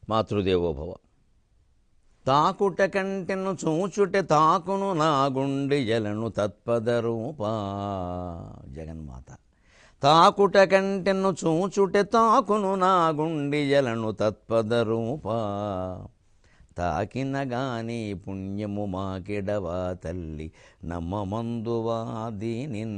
మాతృదేవోభవ. తాకుట కంటెను చూచుటే తాకును నా గుండె జలను తత్పదరూపా. జగన్మాత. తాకుట కంటెను చూచుటే తాకును నా గుండె జలను తత్పదరూపా. తాకిన గాని పుణ్యము మాకెడవా తల్లి నమ్మమందువా దీనిన్.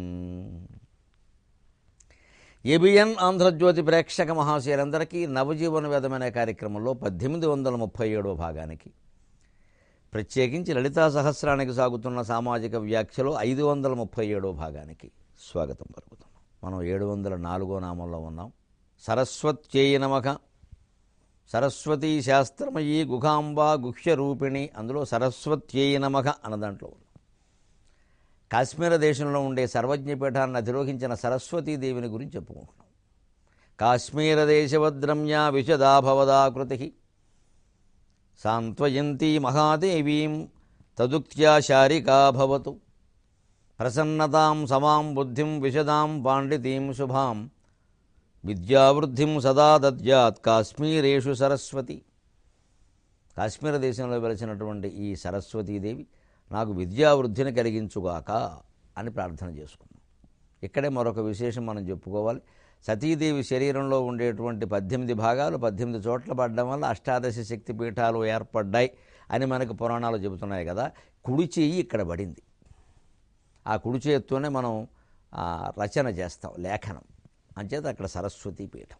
ఏబిఎన్ ఆంధ్రజ్యోతి ప్రేక్షక మహాశయులందరికీ నవజీవన వేదం అనే కార్యక్రమంలో 1837వ భాగానికి, ప్రత్యేకించి లలితా సహస్రానికి సాగుతున్న సామాజిక వ్యాఖ్యలో 537వ భాగానికి స్వాగతం పలుకుతున్నాం. మనం 704వ నామంలో ఉన్నాం. సరస్వత్యై నమః. సరస్వతీ శాస్త్రమయీ గుహాంబా గుహ్యరూపిణి. అందులో సరస్వత్యై నమః అన్న దాంట్లో ఉన్నాం. కాశ్మీర దేశంలో ఉండే సర్వజ్ఞపీఠాన్ని అధిరోహించిన సరస్వతీదేవిని గురించి చెప్పుకుంటున్నాం. కాశ్మీర దేశవద్రమ్యా విశదాభవదాకృతి సాంత్వయంతి మహాదేవీం తదుక్త్యా శారికా భవతు. ప్రసన్నతాం సమాం బుద్ధిం విశదాం పాండితీం శుభాం విద్యావృద్ధిం సదా దద్యాత్ కాశ్మీరేషు సరస్వతి. కాశ్మీర దేశంలో వెలిసినటువంటి ఈ సరస్వతీదేవి నాకు విద్యావృద్ధిని కలిగించుగాక అని ప్రార్థన చేసుకున్నాం. ఇక్కడే మరొక విశేషం మనం చెప్పుకోవాలి. సతీదేవి శరీరంలో ఉండేటువంటి 18 భాగాలు 18 చోట్ల పడడం వల్ల అష్టాదశ శక్తి పీఠాలు ఏర్పడ్డాయి అని మనకు పురాణాలు చెబుతున్నాయి కదా. కుడి చెయ్యి ఇక్కడ పడింది. ఆ కుడి చేత్తోనే మనం రచన చేస్తాం, లేఖనం. అంచేత అక్కడ సరస్వతీ పీఠం.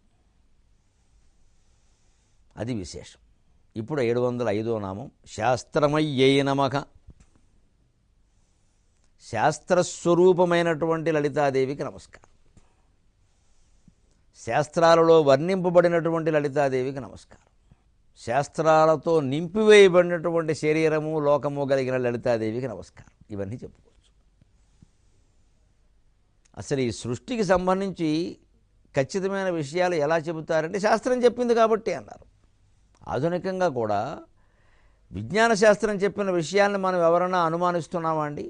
అది విశేషం. ఇప్పుడు 705వ నామం శాస్త్రమయ్యై నమః. శాస్త్రస్వరూపమైనటువంటి లలితాదేవికి నమస్కారం. శాస్త్రాలలో వర్ణింపబడినటువంటి లలితాదేవికి నమస్కారం. శాస్త్రాలతో నింపివేయబడినటువంటి శరీరము లోకము కలిగిన లలితాదేవికి నమస్కారం. ఇవన్నీ చెప్పుకోవచ్చు. అసలు ఈ సృష్టికి సంబంధించి ఖచ్చితమైన విషయాలు ఎలా చెబుతారంటే శాస్త్రం చెప్పింది కాబట్టి అన్నారు. ఆధునికంగా కూడా విజ్ఞాన శాస్త్రం చెప్పిన విషయాన్ని మనం ఎవరైనా అనుమానిస్తున్నామా అండి?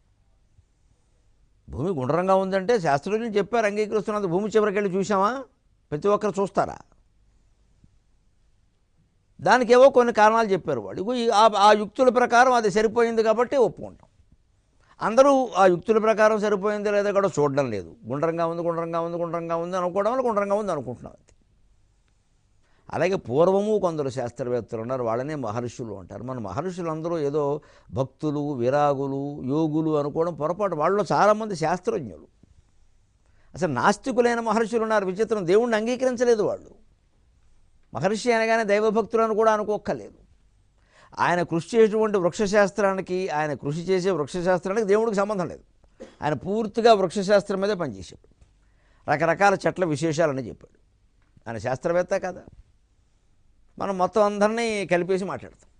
భూమి గుండ్రంగా ఉందంటే శాస్త్రజ్ఞులు చెప్పారు, అంగీకరిస్తున్నందుకు భూమి చివరికి వెళ్ళి చూసామా? ప్రతి ఒక్కరు చూస్తారా? దానికి ఏవో కొన్ని కారణాలు చెప్పారు వాళ్ళు. ఆ యుక్తుల ప్రకారం అది సరిపోయింది కాబట్టి ఒప్పుకుంటాం. అందరూ ఆ యుక్తుల ప్రకారం సరిపోయింది లేదా కూడా చూడడం లేదు. గుండ్రంగా ఉంది అనుకోవడం వల్ల గుండ్రంగా ఉంది అనుకుంటున్నాం. అలాగే పూర్వము కొందరు శాస్త్రవేత్తలు ఉన్నారు, వాళ్ళనే మహర్షులు అంటారు. మన మహర్షులందరూ ఏదో భక్తులు, విరాగులు, యోగులు అనుకోవడం పొరపాటు. వాళ్ళలో చాలామంది శాస్త్రజ్ఞులు. అసలు నాస్తికులైన మహర్షులు ఉన్నారు. విచిత్రం, దేవుణ్ణి అంగీకరించలేదు వాళ్ళు. మహర్షి అనగానే దైవభక్తులను కూడా అనుకోక్కర్లేదు. ఆయన కృషి చేసేటువంటి వృక్షశాస్త్రానికి, ఆయన కృషి చేసే వృక్షశాస్త్రానికి దేవుడికి సంబంధం లేదు. ఆయన పూర్తిగా వృక్షశాస్త్రం మీదే పనిచేశాడు. రకరకాల చెట్ల విశేషాలని చెప్పాడు. ఆయన శాస్త్రవేత్త కదా. మనం మొత్తం అందరినీ కలిపేసి మాట్లాడతాం.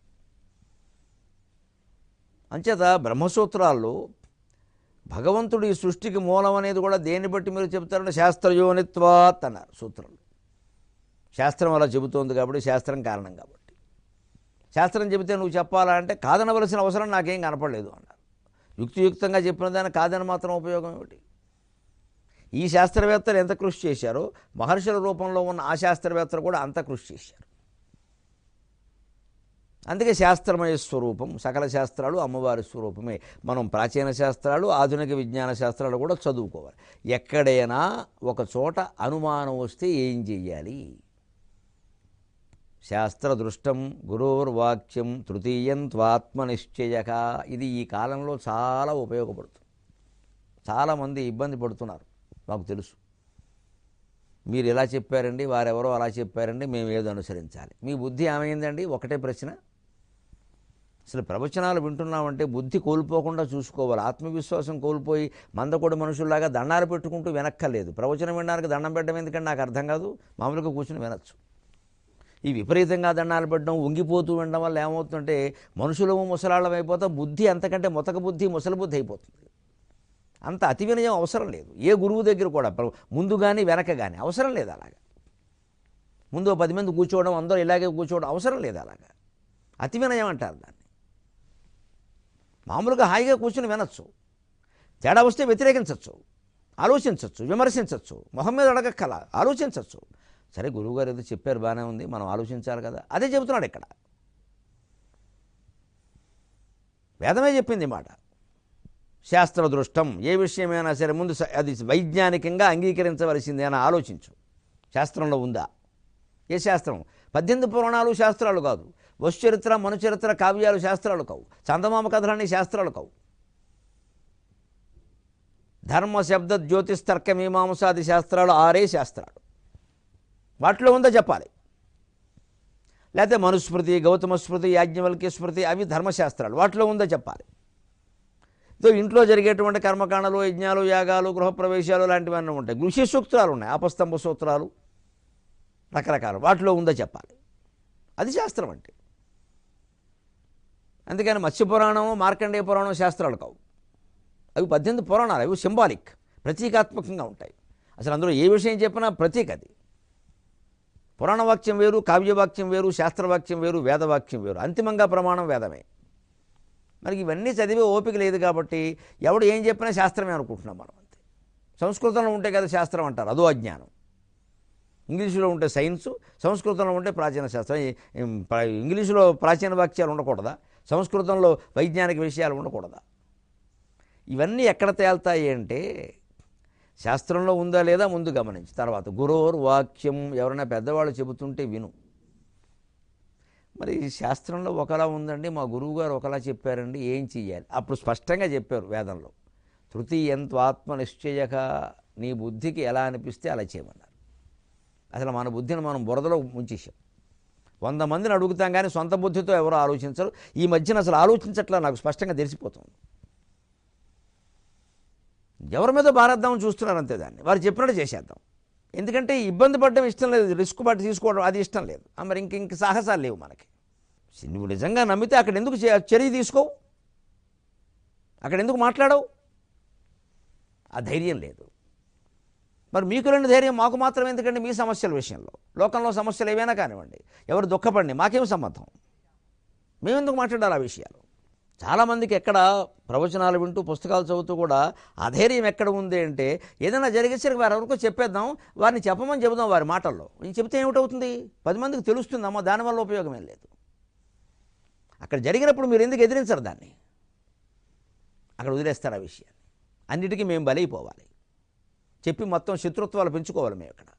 అంచేత బ్రహ్మసూత్రాల్లో భగవంతుడు ఈ సృష్టికి మూలం అనేది కూడా దేన్ని బట్టి మీరు చెబుతారంటే శాస్త్రయోనిత్వాత్ అన్నారు సూత్రంలో. శాస్త్రం అలా చెబుతోంది కాబట్టి, శాస్త్రం కారణం కాబట్టి. శాస్త్రం చెబితే నువ్వు చెప్పాలా అంటే కాదనవలసిన అవసరం నాకేం కనపడలేదు అన్నారు. యుక్తియుక్తంగా చెప్పిన దాన్ని కాదని మాత్రం ఉపయోగం ఏమిటి? ఈ శాస్త్రవేత్తలు ఎంత కృషి చేశారో మహర్షుల రూపంలో ఉన్న ఆ శాస్త్రవేత్తలు కూడా అంత కృషి చేశారు. అందుకే శాస్త్రమయ స్వరూపం. సకల శాస్త్రాలు అమ్మవారి స్వరూపమే. మనం ప్రాచీన శాస్త్రాలు, ఆధునిక విజ్ఞాన శాస్త్రాలు కూడా చదువుకోవాలి. ఎక్కడైనా ఒక చోట అనుమానం వస్తే ఏం చెయ్యాలి? శాస్త్రదృష్టం గురోర్వాక్యం తృతీయం త్వాత్మనిశ్చయక. ఇది ఈ కాలంలో చాలా ఉపయోగపడుతుంది. చాలామంది ఇబ్బంది పడుతున్నారు, మాకు తెలుసు. మీరు ఎలా చెప్పారండి, వారెవరో అలా చెప్పారండి, మేము ఏదో అనుసరించాలి. మీ బుద్ధి ఏమైందండి? ఒకటే ప్రశ్న. అసలు ప్రవచనాలు వింటున్నామంటే బుద్ధి కోల్పోకుండా చూసుకోవాలి. ఆత్మవిశ్వాసం కోల్పోయి మందకొడి మనుషుల్లాగా దండాలు పెట్టుకుంటూ వినక్కర్లేదు. ప్రవచనం వినడానికి దండం పెట్టడం ఎందుకంటే నాకు అర్థం కాదు. మామూలుగా కూర్చుని వినొచ్చు. ఈ విపరీతంగా దండాలు పెట్టడం, ఉంగిపోతూ వినడం వల్ల ఏమవుతుందంటే మనుషులము ముసలాళ్ళం అయిపోతాం. బుద్ధి అంతకంటే మొతక బుద్ధి, ముసలి బుద్ధి అయిపోతుంది. అంత అతి వినయం అవసరం లేదు. ఏ గురువు దగ్గర కూడా ముందు కానీ వెనక కానీ అవసరం లేదు. అలాగా ముందు 10 మంది కూర్చోవడం, అందరూ ఇలాగే కూర్చోవడం అవసరం లేదు. అలాగా అతి వినయం అంటారు దాన్ని. మామూలుగా హాయిగా కూర్చుని వినొచ్చు. తేడా వస్తే వ్యతిరేకించవచ్చు, ఆలోచించవచ్చు, విమర్శించవచ్చు, మొహం మీద అడగక్కల ఆలోచించవచ్చు. సరే గురువుగారు ఏదో చెప్పారు బాగానే ఉంది, మనం ఆలోచించాలి కదా, అదే చెబుతున్నాడు ఇక్కడ. వేదమే చెప్పింది మాట. శాస్త్ర దృష్టం, ఏ విషయమైనా సరే ముందు అది వైజ్ఞానికంగా అంగీకరించవలసిందే అని ఆలోచించు. శాస్త్రంలో ఉందా? ఏ శాస్త్రం? 18 పురాణాలు శాస్త్రాలు కాదు, వస్తుచరిత్ర మనుచరిత్ర కావ్యాలు శాస్త్రాలు కావు, చందమామ కథలన్నీ శాస్త్రాలు కావు. ధర్మ శబ్ద జ్యోతిస్తర్క మీమాంసాది శాస్త్రాలు 6 శాస్త్రాలు. వాటిలో ఉందో చెప్పాలి. లేకపోతే మనుస్మృతి, గౌతమ స్మృతి, యాజ్ఞవల్క్య స్మృతి అవి ధర్మశాస్త్రాలు, వాటిలో ఉందో చెప్పాలి. ఇంట్లో జరిగేటువంటి కర్మకాండలు, యజ్ఞాలు, యాగాలు, గృహప్రవేశాలు లాంటివన్నీ ఉంటాయి. ఋషి సూక్తాలు ఉన్నాయి, ఆపస్తంభ సూత్రాలు రకరకాలు, వాటిలో ఉందో చెప్పాలి. అది శాస్త్రం అంటే. అందుకని మత్స్యపురాణం, మార్కండేయ పురాణం శాస్త్రాలు కావు. అవి 18 పురాణాలు, అవి సింబాలిక్, ప్రతీకాత్మకంగా ఉంటాయి. అసలు అందులో ఏ విషయం చెప్పినా ప్రతీక అది. పురాణవాక్యం వేరు, కావ్యవాక్యం వేరు, శాస్త్రవాక్యం వేరు, వేదవాక్యం వేరు. అంతిమంగా ప్రమాణం వేదమే. మనకి ఇవన్నీ చదివే ఓపిక లేదు కాబట్టి ఎవడు ఏం చెప్పినా శాస్త్రమే అనుకుంటున్నాం మనం అంతే. సంస్కృతంలో ఉంటే కదా శాస్త్రం అంటారు, అదో అజ్ఞానం. ఇంగ్లీషులో ఉంటే సైన్సు, సంస్కృతంలో ఉంటే ప్రాచీన శాస్త్రం. ఇంగ్లీషులో ప్రాచీన వాక్యాలు ఉండకూడదా? సంస్కృతంలో వైజ్ఞానిక విషయాలు ఉండకూడదా? ఇవన్నీ ఎక్కడ తేల్తాయి అంటే శాస్త్రంలో ఉందా లేదా ముందు గమనించి తర్వాత గురోర్ వాక్యం, ఎవరైనా పెద్దవాళ్ళు చెబుతుంటే విను. మరి శాస్త్రంలో ఒకలా ఉందండి, మా గురువుగారు ఒకలా చెప్పారండి, ఏం చెయ్యాలి? అప్పుడు స్పష్టంగా చెప్పారు వేదంలో, తృతీయంత్వాత్మ నిశ్చయక, నీ బుద్ధికి ఎలా అనిపిస్తే అలా చేయమన్నారు. అసలు మన బుద్ధిని మనం బురదలో ముంచేసాం. 100 మందిని అడుగుతాం కానీ సొంత బుద్ధితో ఎవరో ఆలోచించరు. ఈ మధ్యన అసలు ఆలోచించట్లా, నాకు స్పష్టంగా తెలిసిపోతుంది. ఎవరి మీద భారద్దామని చూస్తున్నారు అంతే. దాన్ని వారు చెప్పినట్టు చేసేద్దాం. ఎందుకంటే ఇబ్బంది పడడం ఇష్టం లేదు, రిస్క్ పట్టి తీసుకోవడం అది ఇష్టం లేదు. మరి ఇంక సాహసాలు లేవు మనకి. నువ్వు నిజంగా నమ్మితే అక్కడ ఎందుకు చర్య తీసుకోవు? అక్కడ ఎందుకు మాట్లాడవు? ఆ ధైర్యం లేదు. మరి మీకు లేని ధైర్యం మాకు మాత్రం ఎందుకంటే మీ సమస్యల విషయంలో, లోకంలో సమస్యలు ఏవైనా కానివ్వండి, ఎవరు దుఃఖపడి మాకేం సంబంధం? మేమెందుకు మాట్లాడాలి ఆ విషయాలు? చాలామందికి ఎక్కడ ప్రవచనాలు వింటూ పుస్తకాలు చదువుతూ కూడా అధైర్యం ఎక్కడ ఉంది అంటే, ఏదైనా జరిగేసరికి వారు ఎవరికో చెప్పేద్దాం, వారిని చెప్పమని చెబుదాం వారి మాటల్లో. నేను చెబితే ఏమిటవుతుంది? 10 మందికి తెలుస్తుందమ్మా, దానివల్ల ఉపయోగం ఏం లేదు. అక్కడ జరిగినప్పుడు మీరు ఎందుకు ఎదిరించరు దాన్ని? అక్కడ వదిలేస్తారు ఆ విషయాన్ని. అన్నిటికీ మేము బలైపోవాలి, చెప్పి మొత్తం శత్రుత్వాలు పెంచుకోవాలి. మేము ఇక్కడ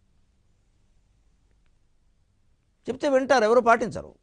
చెప్తే వింటారు, ఎవరు పాటించరు.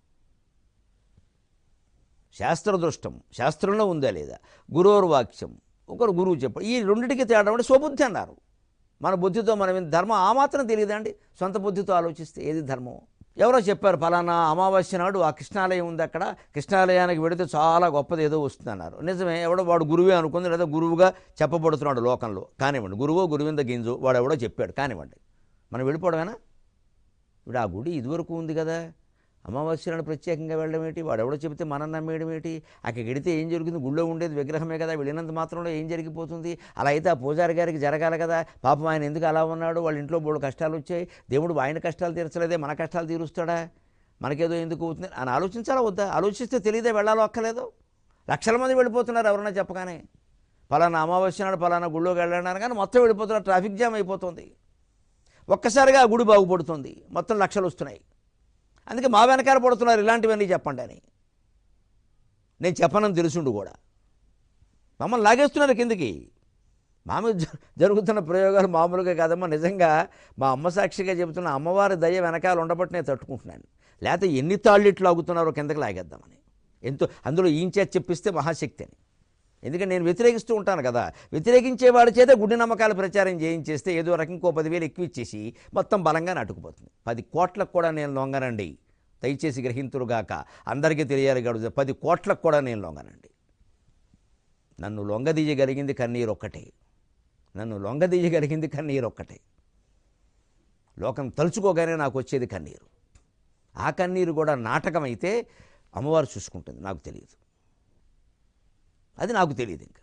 శాస్త్రదృష్టం, శాస్త్రంలో ఉందా లేదా? గురోర్వాక్యం, ఒకరు గురువు చెప్పాడు. ఈ రెండింటికి తేడా అంటే స్వబుద్ధి అన్నారు. మన బుద్ధితో మనం ధర్మం ఆ మాత్రం తెలియదండి. సొంత బుద్ధితో ఆలోచిస్తే ఏది ధర్మం? ఎవరో చెప్పారు, ఫలానా అమావాస్య నాడు ఆ కృష్ణాలయం ఉంది, అక్కడ కృష్ణాలయానికి వెళితే చాలా గొప్పది ఏదో వస్తుంది అన్నారు. నిజమే, ఎవడో వాడు గురువే అనుకుంది, లేదా గురువుగా చెప్పబడుతున్నాడు లోకంలో కానివ్వండి. గురువో గురువింద గింజు వాడు ఎవడో చెప్పాడు కానివ్వండి, మనం వెళ్ళిపోవడమేనా? ఇప్పుడు ఆ గుడి ఇదివరకు ఉంది కదా, అమావాస్య నాడు ప్రత్యేకంగా వెళ్ళడం ఏంటి? వాడు ఎవడో చెబితే మనం నమ్మేయడం ఏంటి? అక్కడికి వెడితే ఏం జరుగుతుంది? గుళ్ళో ఉండేది విగ్రహమే కదా, వెళ్ళినంత మాత్రంలో ఏం జరిగిపోతుంది? అలా అయితే ఆ పూజారి గారికి జరగాలి కదా. పాపం ఆయన ఎందుకు అలా ఉన్నాడు? వాళ్ళ ఇంట్లో బోడు కష్టాలు వచ్చాయి, దేవుడు ఆయన కష్టాలు తీర్చలేదే, మన కష్టాలు తీరుస్తాడా? మనకేదో ఎందుకు అవుతుంది అని ఆలోచించాలా వద్దా? ఆలోచిస్తే తెలియదే వెళ్ళాలో అక్కలేదు. లక్షల మంది వెళ్ళిపోతున్నారు ఎవరన్నా చెప్పగానే. పలానా అమావాస్య నాడు పలానా గుళ్ళోకి వెళ్ళడానికి కానీ మొత్తం వెళ్ళిపోతున్నారు, ట్రాఫిక్ జామ్ అయిపోతుంది. ఒక్కసారిగా ఆ గుడి బాగుపడుతుంది, మొత్తం లక్షలు వస్తున్నాయి. అందుకే మా వెనకాల పడుతున్నారు ఇలాంటివన్నీ చెప్పండి అని. నేను చెప్పనని తెలుసుండు కూడా మమ్మల్ని లాగేస్తున్నారు కిందికి. మా మీద జరుగుతున్న ప్రయోగాలు మామూలుగా కాదమ్మా. నిజంగా మా అమ్మ సాక్షిగా చెబుతున్న, అమ్మవారి దయ వెనకాల ఉండబట్టి నేను తట్టుకుంటున్నాను. లేకపోతే ఎన్ని తాళ్ళు ఇట్లు లాగుతున్నారో కిందకి లాగేద్దామని. అందులో ఈంచేది చెప్పిస్తే మహాశక్తి అని. ఎందుకంటే నేను వ్యతిరేకిస్తూ ఉంటాను కదా, వ్యతిరేకించేవాడి చేత గుడ్డి నమ్మకాల ప్రచారం చేయించేస్తే ఏదో రకం 10,000 ఎక్కువ ఇచ్చేసి మొత్తం బలంగా నాటుకుపోతుంది. 10 కోట్లకు కూడా నేను లొంగనండి, దయచేసి గ్రహింతురుగాక, అందరికీ తెలియాలి గడువు. 10 కోట్లకు కూడా నేను లొంగనండి. నన్ను లొంగదీయగలిగింది కన్నీరు ఒక్కటే, నన్ను లొంగదీయగలిగింది కన్నీరు ఒక్కటే. లోకం తలుచుకోగానే నాకు వచ్చేది కన్నీరు. ఆ కన్నీరు కూడా నాటకమైతే అమ్మవారు చూసుకుంటుంది, నాకు తెలియదు. అది నాకు తెలియదు. ఇంకా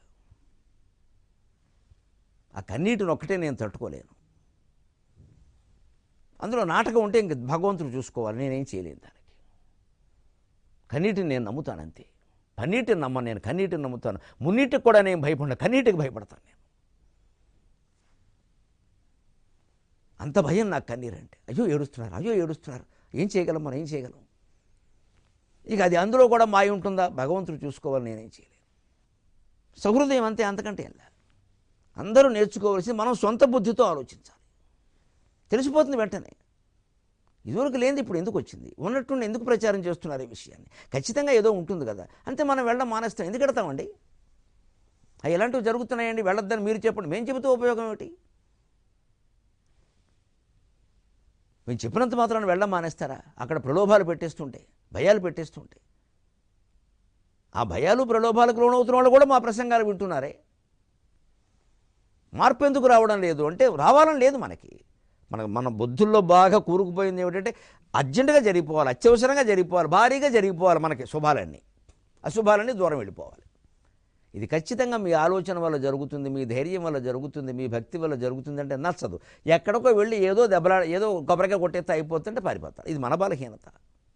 ఆ కన్నీటిని ఒక్కటే నేను తట్టుకోలేను. అందులో నాటకం ఉంటే ఇంక భగవంతుడు చూసుకోవాలి, నేనేం చేయలేను దానికి. కన్నీటిని నేను నమ్ముతాను అంతే. పన్నీటిని నమ్మను నేను, కన్నీటిని నమ్ముతాను. మున్నీటికి కూడా నేను భయపడిన, కన్నీటికి భయపడతాను నేను. అంత భయం నాకు కన్నీరంటే. అయ్యో ఏడుస్తున్నారు, ఏం చేయగలం, మనం ఏం చేయగలం? ఇక అది అందులో కూడా మాయ ఉంటుందా? భగవంతుడు చూసుకోవాలి, నేనేం చేయలేను. సహృదయం అంతే, అంతకంటే ఎలా. అందరూ నేర్చుకోవాల్సింది మనం సొంత బుద్ధితో ఆలోచించాలి. తెలిసిపోతుంది వెంటనే. ఇదివరకు లేనిది ఇప్పుడు ఎందుకు వచ్చింది, ఉన్నట్టుండి ఎందుకు ప్రచారం చేస్తున్నారు ఈ విషయాన్ని? ఖచ్చితంగా ఏదో ఉంటుంది కదా, అంతే. మనం వెళ్ళడం మానేస్తాం, ఎందుకు వెడతామండి? అవి ఎలాంటివి జరుగుతున్నాయండి, వెళ్ళొద్దని మీరు చెప్పండి, మేము చెబుతూ ఉపయోగం ఏమిటి? మేము చెప్పినంత మాత్రాన్ని వెళ్ళడం మానేస్తారా? అక్కడ ప్రలోభాలు పెట్టేస్తుంటే, భయాలు పెట్టేస్తుంటే, ఆ భయాలు ప్రలోభాలకు లోనవుతున్న వాళ్ళు కూడా మా ప్రసంగాలు వింటున్నారే. మార్పు ఎందుకు రావడం లేదు అంటే, రావాలని లేదు మనకి. మన బుద్ధుల్లో బాగా కూరుకుపోయింది ఏమిటంటే, అర్జెంటుగా జరిగిపోవాలి, అత్యవసరంగా జరిగిపోవాలి, భారీగా జరిగిపోవాలి, మనకి శుభాలన్నీ, అశుభాలన్నీ దూరం వెళ్ళిపోవాలి. ఇది ఖచ్చితంగా మీ ఆలోచన వల్ల జరుగుతుంది, మీ ధైర్యం వల్ల జరుగుతుంది, మీ భక్తి వల్ల జరుగుతుంది అంటే నచ్చదు. ఎక్కడికో వెళ్ళి ఏదో ఏదో కొబ్బరికాయ కొట్టేస్తే అయిపోతుంటే పారిపోతారు. ఇది మన బలహీనత.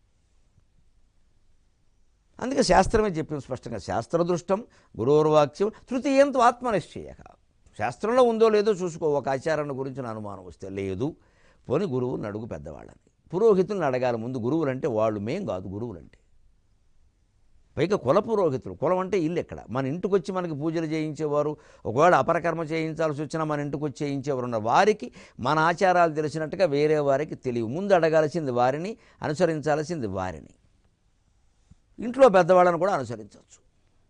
అందుకే శాస్త్రమే చెప్పింది స్పష్టంగా, శాస్త్రదృష్టం గురోర్వాక్యం తృతీయంతో ఆత్మనిశ్చయక. శాస్త్రంలో ఉందో లేదో చూసుకో. ఒక ఆచారాన్ని గురించి అనుమానం వస్తే లేదు, పోని గురువుని అడుగు, పెద్దవాళ్ళని, పురోహితులను అడగాలి ముందు. గురువులంటే వాళ్ళు, మేం కాదు గురువులంటే. పైగా కుల పురోహితులు. కులం అంటే ఇల్లు ఎక్కడ? మన ఇంటికి వచ్చి మనకి పూజలు చేయించేవారు, ఒకవేళ అపరకర్మ చేయించాల్సి వచ్చినా మన ఇంటికి వచ్చి చేయించేవారు ఉన్న వారికి మన ఆచారాలు తెలిసినట్టుగా వేరే వారికి తెలియవు. ముందు అడగాల్సింది వారిని, అనుసరించాల్సింది వారిని. ఇంట్లో పెద్దవాళ్ళని కూడా అనుసరించవచ్చు.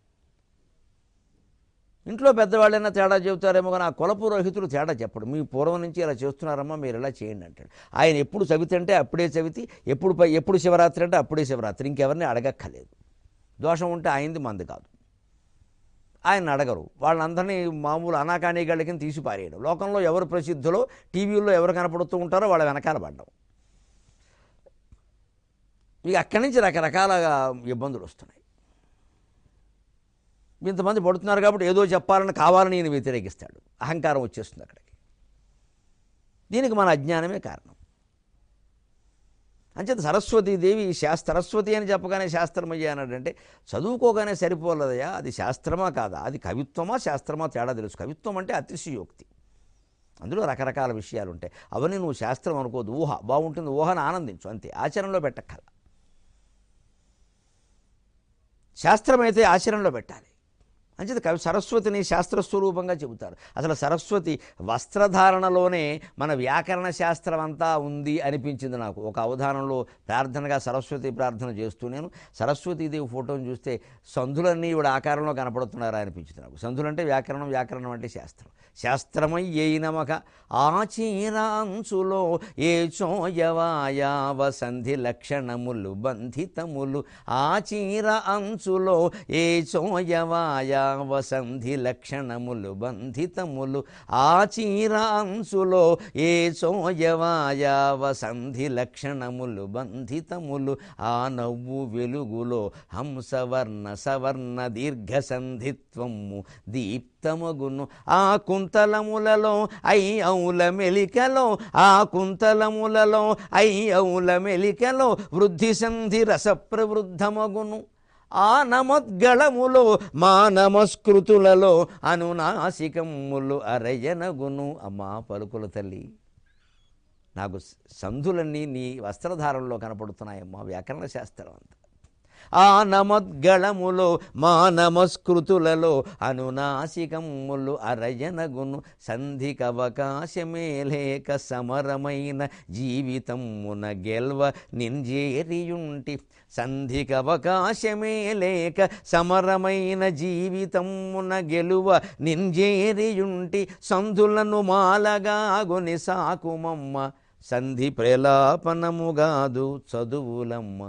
ఇంట్లో పెద్దవాళ్ళైనా తేడా చెబుతారేమో, కానీ ఆ కుల పురోహితులు తేడా చెప్పడు. మీ పూర్వం నుంచి ఇలా చేస్తున్నారమ్మా, మీరు ఇలా చేయండి అంటాడు. ఆయన ఎప్పుడు చవితి అంటే అప్పుడే చవితి, ఎప్పుడు శివరాత్రి అంటే అప్పుడే శివరాత్రి. ఇంకెవరిని అడగక్కర్లేదు. దోషం ఉంటే ఆయనది, మంది కాదు. ఆయన అడగరు. వాళ్ళందరినీ మామూలు అనాకానీగాళ్ళకి తీసి పారేయడం. లోకంలో ఎవరు ప్రసిద్ధులో, టీవీల్లో ఎవరు కనపడుతూ ఉంటారో వాళ్ళ వెనకాల పడ్డం. ఇక అక్కడి నుంచి రకరకాల ఇబ్బందులు వస్తున్నాయి. ఇంతమంది పడుతున్నారు కాబట్టి ఏదో చెప్పాలని కావాలని ఈయన వ్యతిరేకిస్తాడు. అహంకారం వచ్చేస్తుంది అక్కడికి. దీనికి మన అజ్ఞానమే కారణం. అంచేత సరస్వతీదేవి సరస్వతి అని చెప్పగానే శాస్త్రమయ్యా అన్నాడంటే, చదువుకోగానే సరిపోలేదయా, అది శాస్త్రమా కాదా, అది కవిత్వమా శాస్త్రమా తేడా తెలుసు. కవిత్వం అంటే అతిశయోక్తి, అందులో రకరకాల విషయాలు ఉంటాయి. అవన్నీ నువ్వు శాస్త్రం అనుకోదు. ఊహ బాగుంటుంది, ఊహను ఆనందించు అంతే, ఆచరణలో పెట్టక్కల. శాస్త్రమైతే ఆచరణలో పెట్టాలి. అంచేత కవి సరస్వతిని శాస్త్రస్వరూపంగా చెబుతారు. అసలు సరస్వతి వస్త్రధారణలోనే మన వ్యాకరణ శాస్త్రం అంతా ఉంది అనిపించింది నాకు. ఒక అవధానంలో ప్రార్థనగా సరస్వతి ప్రార్థన చేస్తూ నేను సరస్వతీదేవి ఫోటోని చూస్తే సంధులన్నీ ఇవిడ ఆకారంలో కనపడుతున్నారా అనిపించింది నాకు. సంధులంటే వ్యాకరణం, వ్యాకరణం అంటే శాస్త్రం. శాస్త్రమై ఏయినమక ఆచీరాంచులో ఏ చోయవాయావ సంధి లక్షణములు బంధితములు. ఆచీర అంచులో ఏ చోయవాయా సంధి లక్షణములు బంధితములు. ఆచీర అంచులో ఏ చోయవాయావ సంధి లక్షణములు బంధితములు. ఆ నవ్వు వెలుగులో హంసవర్ణ సవర్ణ దీర్ఘ సంధిత్వము దీప్తమగును. ఆ కుంతలములలో ఔల మెలికలో, ఆ కుంతలములలో ఔల మెలికలో వృద్ధి సంధి రస ప్రవృద్ధమగును. ఆ నమద్గళములో మా నమస్కృతులలో అనునాసికములు అరయనగును. అమ్మా పలుకుల తల్లి, నాకు సంధులన్నీ నీ వస్త్రధారంలో కనపడుతున్నాయమ్మా. వ్యాకరణ శాస్త్రం అంతా. ఆ నమద్గళములో మా నమస్కృతులలో అనునాసికములు అరయనగును. సంధికవకాశమే లేక సమరమైన జీవితమున గెల్వ నింజేరియుంటి. సంధికవకాశమే లేక సమరమైన జీవితమున గెలువ నింజేరియుంటి. సంధులను మాలగాగొని సాకుమమ్మ, సంధి ప్రలాపనముగాదు చదువులమ్మ.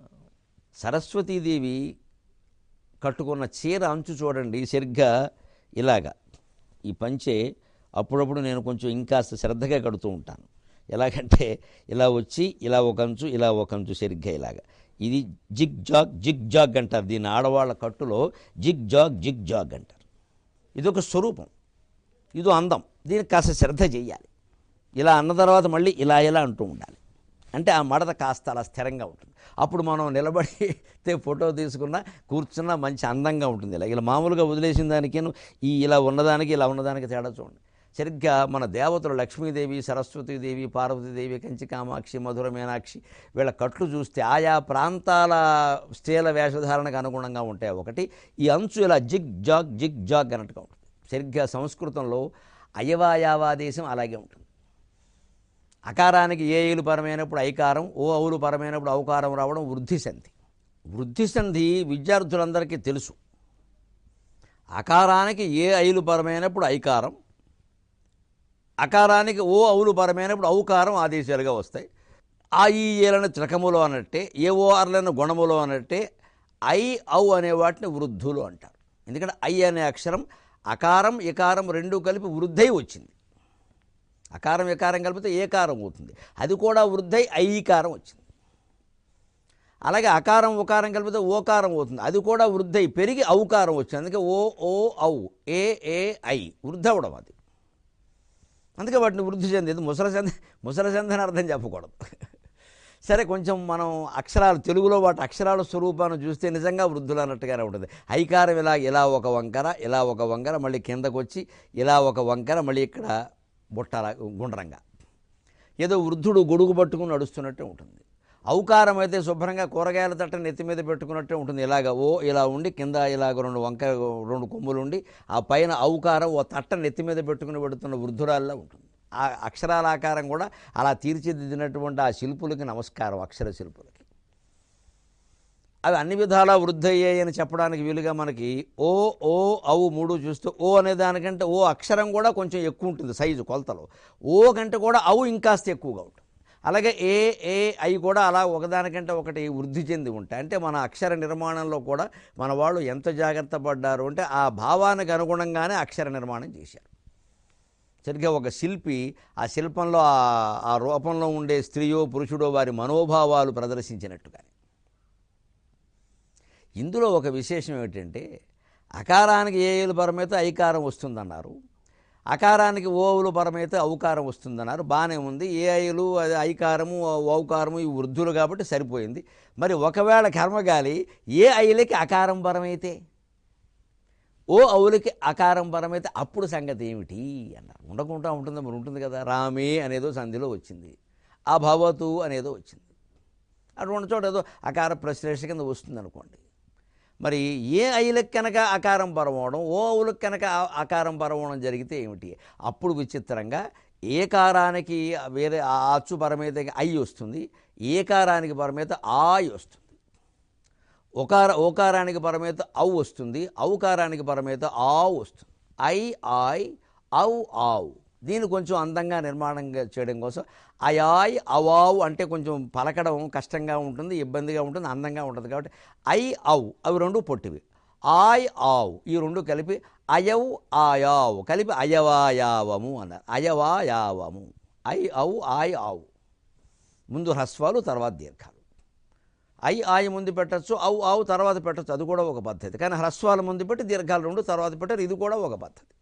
సరస్వతీదేవి కట్టుకున్న చీర అంచు చూడండి, సరిగ్గా ఇలాగా. ఈ పంచె అప్పుడప్పుడు నేను కొంచెం ఇంకాస్త శ్రద్ధగా కడుతూ ఉంటాను. ఎలాగంటే ఇలా వచ్చి ఇలా ఒక అంచు, ఇలా ఒక అంచు, సరిగ్గా ఇలాగా. ఇది జిగ్ జాగ్ జిగ్ జాగ్ అంటారు. దీని ఆడవాళ్ళ కట్టులో జిగ్ జాగ్ అంటారు. ఇదొక స్వరూపం, ఇదో అందం. దీనికి కాస్త శ్రద్ధ చేయాలి. ఇలా అన్న తర్వాత మళ్ళీ ఇలా అంటూ ఉండాలి. అంటే ఆ మడత కాస్త అలా స్థిరంగా ఉంటుంది. అప్పుడు మనం నిలబడితే ఫోటో తీసుకున్నా, కూర్చున్నా మంచి అందంగా ఉంటుంది. ఇలా మామూలుగా వదిలేసిన దానికేను ఇలా ఉన్నదానికి తేడా చూడండి. సరిగ్గా మన దేవతలు లక్ష్మీదేవి, సరస్వతీదేవి, పార్వతీదేవి, కంచి కామాక్షి, మధుర మీనాక్షి వీళ్ళ కట్లు చూస్తే ఆయా ప్రాంతాల స్త్రీల వేషధారణకు అనుగుణంగా ఉంటాయి. ఒకటి ఈ అంచు ఇలా జిగ్ జాగ్ అన్నట్టుగా ఉంటుంది. సరిగ్గా సంస్కృతంలో అయవాయావాదేశం అలాగే ఉంటుంది. అకారానికి ఏ ఐలు పరమైనప్పుడు ఐకారం, ఓ అవులు పరమైనప్పుడు ఔకారం రావడం వృద్ధి సంధి. వృద్ధి సంధి విద్యార్థులందరికీ తెలుసు. అకారానికి ఏ ఐలు పరమైనప్పుడు ఐకారం, అకారానికి ఓ అవులు పరమైనప్పుడు ఔకారం ఆదేశాలుగా వస్తాయి. ఆ ఈ ఏలను త్రకములో అన్నట్టే, ఏ ఓ ఆర్లను గుణములో అన్నట్టే ఐ ఔ అనే వాటిని వృద్ధులు అంటారు. ఎందుకంటే ఐ అనే అక్షరం అకారం ఇకారం రెండూ కలిపి వృద్ధై వచ్చింది. అకారం ఇకారం కలిపితే ఏకారం అవుతుంది, అది కూడా వృద్ధై ఐకారం వచ్చింది. అలాగే అకారం ఉకారం కలిపితే ఓకారం అవుతుంది, అది కూడా వృద్ధై పెరిగి ఔకారం వచ్చింది. అందుకే ఓ ఓ ఔ ఏ ఏ ఐ వృద్ధి అవడం అది. అందుకే వాటిని వృద్ధి చెందేది. ముసలి సంధి అని అర్థం చెప్పకూడదు. సరే, కొంచెం మనం అక్షరాలు తెలుగులో వాటి అక్షరాల స్వరూపాన్ని చూస్తే నిజంగా వృద్ధులు అన్నట్టుగానే ఉంటుంది. ఐకారం ఇలా ఒక వంకర, ఇలా ఒక వంకర, మళ్ళీ కిందకు వచ్చి ఇలా ఒక వంకర, మళ్ళీ ఇక్కడ బుట్టల గుండ్రంగా ఏదో వృద్ధుడు గొడుగు పట్టుకుని నడుస్తున్నట్టే ఉంటుంది. ఔకారం అయితే శుభ్రంగా కూరగాయల తట్ట నెత్తి మీద పెట్టుకున్నట్టే ఉంటుంది. ఇలాగ ఓ ఇలా ఉండి కింద ఇలాగ రెండు కొమ్ములు ఉండి ఆ పైన ఔకారం ఓ తట్ట నెత్తి మీద పెట్టుకుని పెడుతున్న వృద్ధురాల్లో ఉంటుంది. ఆ అక్షరాల ఆకారం కూడా అలా తీర్చిదిద్దినటువంటి ఆ శిల్పులకి నమస్కారం. అక్షర శిల్పులకి అవి అన్ని విధాలా వృద్ధి అయ్యాయని చెప్పడానికి వీలుగా మనకి ఓ ఓ ఔ మూడు చూస్తూ ఓ అనే దానికంటే ఓ అక్షరం కూడా కొంచెం ఎక్కువ ఉంటుంది సైజు కొలతలో. ఓ కంటే కూడా ఔ ఇంకాస్త ఎక్కువగా ఉంటుంది. అలాగే ఏ ఏ ఐ కూడా అలా ఒకదానికంటే ఒకటి వృద్ధి చెంది ఉంటాయి. అంటే మన అక్షర నిర్మాణంలో కూడా మన వాళ్ళు ఎంత జాగ్రత్త పడ్డారు అంటే ఆ భావానికి అనుగుణంగానే అక్షర నిర్మాణం చేశారు. సరిగ్గా ఒక శిల్పి ఆ శిల్పంలో ఆ రూపంలో ఉండే స్త్రీయో పురుషుడో వారి మనోభావాలు ప్రదర్శించినట్టుగానే. ఇందులో ఒక విశేషం ఏమిటంటే అకారానికి ఏ ఏలు పరమైతే ఐకారం వస్తుందన్నారు, అకారానికి ఓవులు పరమైతే ఔకారం వస్తుందన్నారు. బాగానే ఉంది. ఏ ఐలు అది ఐకారము ఔకారము ఇవి వృద్ధులు కాబట్టి సరిపోయింది. మరి ఒకవేళ కర్మగాలి ఏ ఐలకి అకారం పరమైతే, ఓ అవులకి అకారం పరమైతే అప్పుడు సంగతి ఏమిటి అన్నారు. ఉండకుండా ఉంటుంది, మరి ఉంటుంది కదా. రామే అనేదో సంధిలో వచ్చింది, అభవతు అనేదో వచ్చింది. అటువంటి చోట ఏదో అకార ప్రశ్లేష కింద వస్తుంది అనుకోండి. మరి ఏ ఐలకు కనుక అకారం పరమవడం, ఓ అవులకు కనుక అకారం పరమవడం జరిగితే ఏమిటి? అప్పుడు విచిత్రంగా ఏకారానికి వేరే అచ్చు పరమైతే ఐ వస్తుంది, ఏకారానికి పరమైతే ఆయ్ వస్తుంది. ఓకారానికి పరమైతే ఔ వస్తుంది, ఔకారానికి పరమైతే ఆవు వస్తుంది. ఐ ఆయ్ ఔ ఆవు. దీన్ని కొంచెం అందంగా నిర్మాణం చేయడం కోసం అయాయ్ అవావు అంటే కొంచెం పలకడం కష్టంగా ఉంటుంది, ఇబ్బందిగా ఉంటుంది, అందంగా ఉంటుంది. కాబట్టి ఐ ఔ అవి రెండు పొట్టివి. ఆయ్ ఆవు ఈ రెండు కలిపి అయవ్ ఆయావు కలిపి అయవాయావము అన్నారు. అయవాయావము. ఐ ఔ ఆయ్ ఆవు ముందు హ్రస్వాలు తర్వాత దీర్ఘాలు. ఐ ఆయ ముందు పెట్టచ్చు, ఔ ఆవు తర్వాత పెట్టచ్చు, అది కూడా ఒక పద్ధతి. కానీ హ్రస్వాల ముందు పెట్టి దీర్ఘాలు రెండు తర్వాత పెట్టారు, ఇది కూడా ఒక పద్ధతి.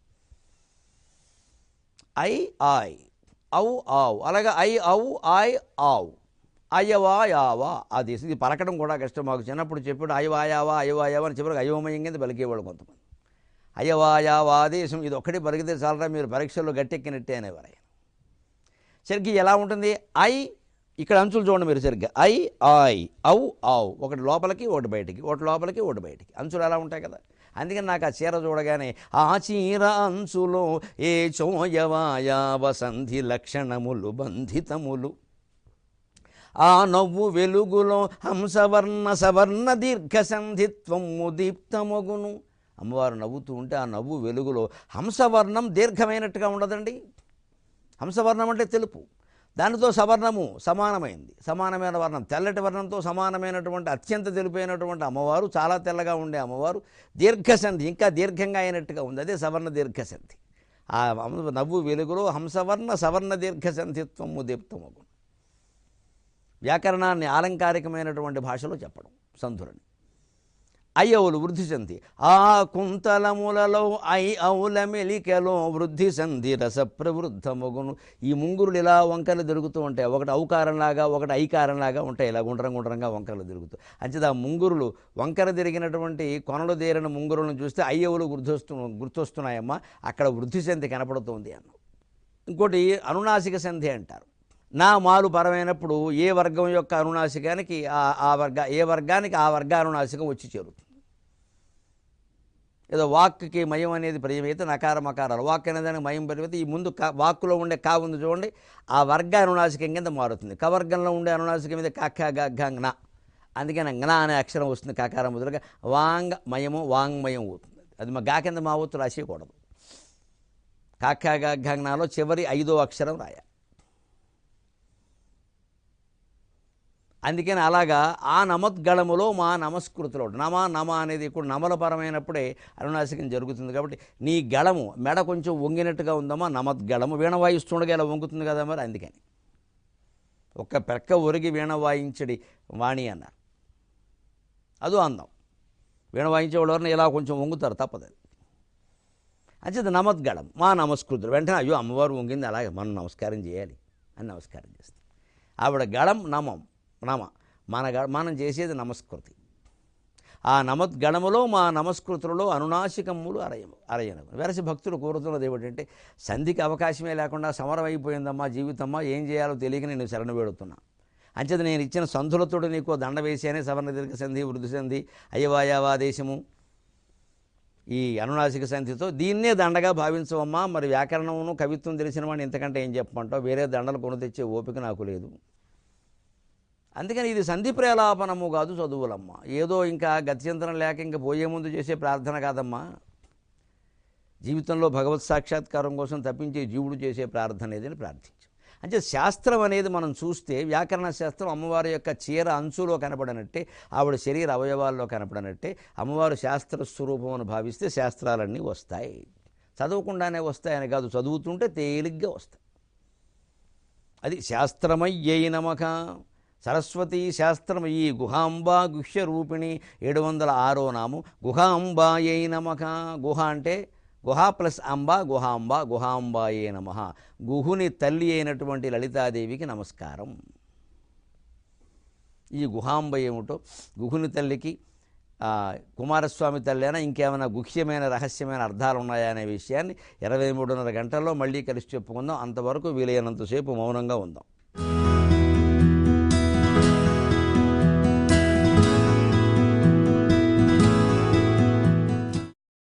ఐ ఆయ్ ఔ ఆవు అలాగే ఐ ఔ ఆయ్ ఆవు అయవాయావా అది. ఇది పలకడం కూడా కష్టం. మాకు చిన్నప్పుడు చెప్పాడు అయవాయావా అయవాయావా అని చెప్పారు. అయోమయం కింద పలికేవాళ్ళు కొంతమంది. అయవాయావా ఆదేశం ఇది ఒక్కటి పలికితే చాలరా మీరు పరీక్షల్లో గట్టెక్కినట్టే అనేవారు. సరిగ్గా ఎలా ఉంటుంది? ఐ ఇక్కడ అంచులు చూడండి మీరు సరిగ్గా. ఐ ఆయ్ ఔ ఆవు ఒకటి లోపలికి ఒకటి బయటికి, ఒకటి లోపలికి ఒకటి బయటికి. అంచులు ఎలా ఉంటాయి కదా. అందుకని నాకు ఆ చీర చూడగానే ఆ చీర అంచులో ఏ చోయవాయావ సంధి లక్షణములు బంధితములు, ఆ నవ్వు వెలుగులో హంసవర్ణ సవర్ణ దీర్ఘ సంధిత్వము దీప్తమగును. అమ్మవారు నవ్వుతూ ఉంటే ఆ నవ్వు వెలుగులో హంసవర్ణం దీర్ఘమైనట్టుగా ఉండదండి. హంసవర్ణం అంటే తెలుపు, దానితో సవర్ణము సమానమైంది. సమానమైన వర్ణం తెల్లటి వర్ణంతో సమానమైనటువంటి అత్యంత తెలుపైనటువంటి అమ్మవారు, చాలా తెల్లగా ఉండే అమ్మవారు దీర్ఘసంధి ఇంకా దీర్ఘంగా అయినట్టుగా ఉంది. అదే సవర్ణ దీర్ఘసంధి. ఆ నవ్వు వెలుగులో హంసవర్ణ సవర్ణ దీర్ఘసంధిత్వము దీప్తమగు. వ్యాకరణాన్ని ఆలంకారికమైనటువంటి భాషలో చెప్పడం సంధులని. అయ్యవులు వృద్ధి సంధి. ఆ కుంతలములలో ఐ ఔల మెలికలో వృద్ధి సంధి రస ప్రవృద్ధమగును. ఈ ముంగురులు ఇలా వంకరలు దొరుకుతూ ఉంటాయి. ఒకటి ఔకారంలాగా ఒకటి ఐకారంలాగా ఉంటాయి. ఇలా గుండ్రంగా వంకరలు దొరుకుతూ అంచేది ఆ ముంగురులు వంకర తిరిగినటువంటి కొనలు దేరిన ముంగురులను చూస్తే అయ్యవులు గుర్తొస్తున్నాయమ్మా, అక్కడ వృద్ధి సంధి కనపడుతుంది అన్నాం. ఇంకోటి అనునాసిక సంధి అంటారు. నా మాలు పరమైనప్పుడు ఏ వర్గం యొక్క అనునాసికానికి ఏ వర్గానికి ఆ వర్గ అనునాసికం వచ్చి చేరుతుంది. ఏదో వాక్కి మయం అనేది ప్రయమైతే నకార మకారాలు, వాక్ అనే దానికి మయం పరిమైతే ఈ ముందు వాక్కులో ఉండే కా ఉంది చూడండి, ఆ వర్గ అనునాసికం కింద మారుతుంది. కవర్గంలో ఉండే అనునాసికం మీద కాఖ గ అందుకని జ్ఞ అనే అక్షరం వస్తుంది కాకారం మొదలుగా. వాంగ్ మయము వాంగ్మయం అవుతుంది. అది మా గా కింద మా ఒత్తు రాసేయకూడదు. కాఖ గ చివరి 5వ అక్షరం రాయాలి. అందుకని అలాగా ఆ నమద్గళములో మా నమస్కృతిలో నమ అనేది ఇప్పుడు నమలపరమైనప్పుడే అనునాసికం జరుగుతుంది. కాబట్టి నీ గళము మెడ కొంచెం వంగినట్టుగా ఉందమ్మా నమద్గళము. వీణ వాయిస్తుండగా ఇలా వంగుతుంది కదా మరి, అందుకని ఒక్క పెక్క ఒరిగి వీణ వాయించడి వాణి అన్నారు. అదో అందం. వీణ వాయించేవాళ్ళు ఎవరిని ఇలా కొంచెం వంగుతారు, తప్పదు. అంచేది నమద్గళం మా నమస్కృతులు. వెంటనే అయ్యో అమ్మవారు వంగింది, అలాగే మనం నమస్కారం చేయాలి అని నమస్కారం చేస్తాం. ఆవిడ గళం మనం చేసేది నమస్కృతి. ఆ నమద్గణములో మా నమస్కృతులలో అనునాసికములు అరయనము. వెరసి భక్తులు కోరుతున్నది ఏమిటంటే, సంధికి అవకాశమే లేకుండా సమరం అయిపోయిందమ్మా జీవితమ్మా, ఏం చేయాలో తెలియక నేను శరణ వేడుతున్నా. అంచేత నేను ఇచ్చిన సంధులతోడు నీకు దండ వేసేనే సవర్ణ దీర్ఘ సంధి, వృద్ధి సంధి, అయ్యవాయావాదేశము, ఈ అనునాసిక సంధితో దీన్నే దండగా భావించవమ్మా. మరి వ్యాకరణమును కవిత్వం తెలిసిన వాడిని ఇంతకంటే ఏం చెప్పమంటావు, వేరే దండలు కొని తెచ్చే ఓపిక నాకు లేదు. అందుకని ఇది సంధి ప్రేలాపనము కాదు చదువులమ్మ. ఏదో ఇంకా గత్యంతరం లేక ఇంకా పోయే ముందు చేసే ప్రార్థన కాదమ్మా. జీవితంలో భగవత్ సాక్షాత్కారం కోసం తప్పించే జీవుడు చేసే ప్రార్థన ఏదని ప్రార్థించాం. అంటే శాస్త్రం అనేది మనం చూస్తే వ్యాకరణ శాస్త్రం అమ్మవారి యొక్క చీర అంచులో కనపడనట్టే, ఆవిడ శరీర అవయవాల్లో కనపడనట్టే అమ్మవారు శాస్త్ర స్వరూపం అని భావిస్తే శాస్త్రాలన్నీ వస్తాయి. చదవకుండానే వస్తాయని కాదు, చదువుతుంటే తేలిగ్గా వస్తాయి. అది శాస్త్రమయ్యై నమః. సరస్వతీ శాస్త్రం ఈ గుహాంబా గుహ్య రూపిణి 706వ నామం గుహాంబాయై నమః. గుహ అంటే గుహ ప్లస్ అంబ, గుహాంబ, గుహాంబాయే నమః. గుహుని తల్లి అయినటువంటి లలితాదేవికి నమస్కారం. ఈ గుహాంబ ఏమిటో, గుహుని తల్లికి కుమారస్వామి తల్లి అయినా ఇంకేమైనా గుహ్యమైన రహస్యమైన అర్థాలు ఉన్నాయా అనే విషయాన్ని 23:30 గంటల్లో మళ్ళీ కలిసి చెప్పుకుందాం. అంతవరకు వీలైనంతసేపు మౌనంగా ఉందాం.